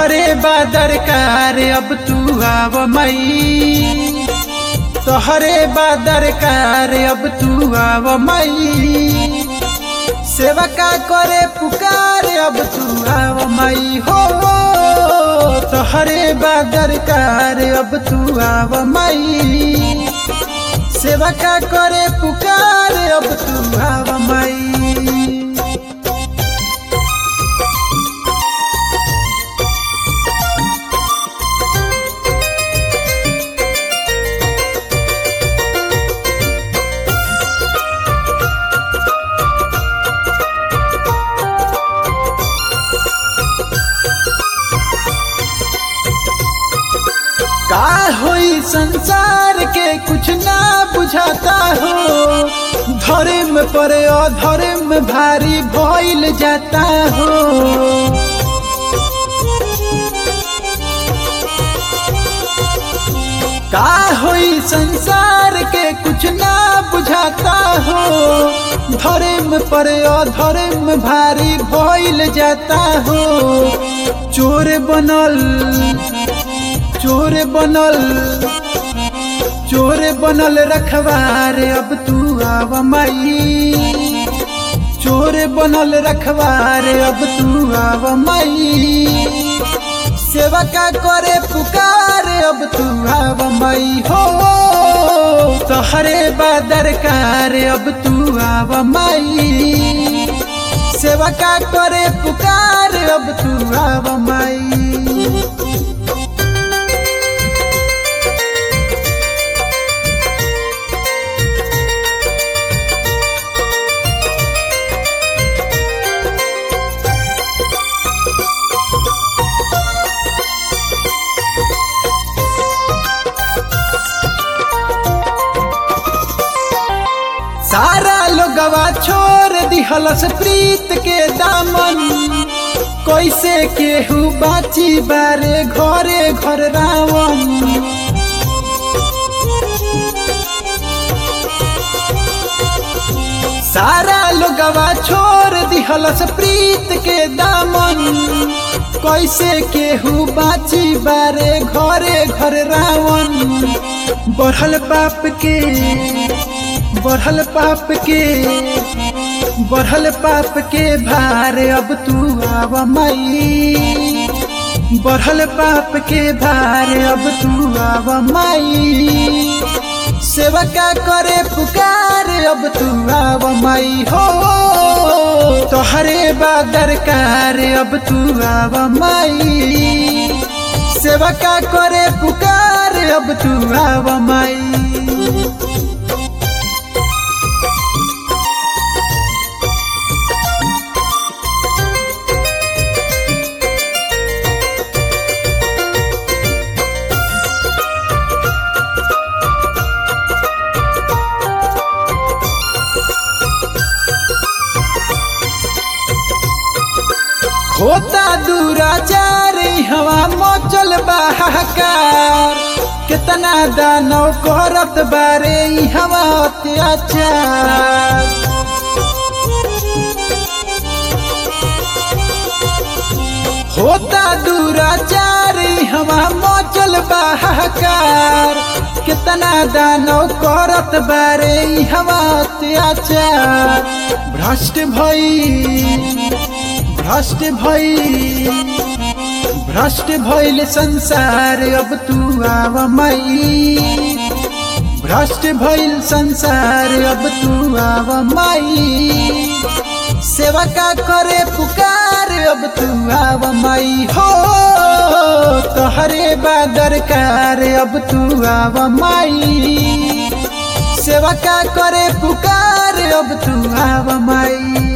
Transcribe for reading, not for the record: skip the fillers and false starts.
तोहरे बादरकार अब तू आव मई, तोहरे बादरकार अब तू आव मई, सेवका करे पुकार अब तू आव मई हो, तोहरे बादरकार अब तू आव मई, सेवका करे पुकार अब तू आव मई। का होई संसार के कुछ ना बुझाता हो, धर्म पर अधर्म भारी भइल जाता हो, का होई संसार के कुछ ना बुझाता हो, धर्म पर अधर्म भारी भइल जाता हो, चोर बनल चोर बनल चोर बनल रखवार अब तू आव मई, चोर बनल रखवार अब तू आव मई, सेवका करे पुकार अब तू आव मई हो, तोहरे बादरकार अब तू आव मई, सेवका करे पुकार अब तू आव मई। सारा लोगवा छोड़ दिहलस प्रीत के दामन, कैसे केहू बाची बारे घरे घर रावण, सारा लोगवा छोड़ दिहलस प्रीत के दामन, कैसे केहू बाची बारे घरे घर रावण, बढ़ल पाप के बढ़ल पाप के भार अब तू आव मई, बढ़ल पाप के भार अब तू आव मई, सेवका करे पुकार अब तू आव मई हो, तोहरे बादरकार अब तू आव मई, सेवका करे पुकार अब तू आव मई। होता दुराचार हवा मचल बहाकार, कितना दानव करत बारे हवा अत्याचार, होता दुराचार हवा मचल बहाकार, कितना दानव करत बारे हवा अत्याचार, भ्रष्ट भइल संसार अब तू आव मई, भ्रष्ट भइल संसार अब तू आव मई, सेवका करे पुकार अब तू आव मई हो, तोहरे बादरकार अब तू आव मई, सेवका करे पुकार अब तू आव मई।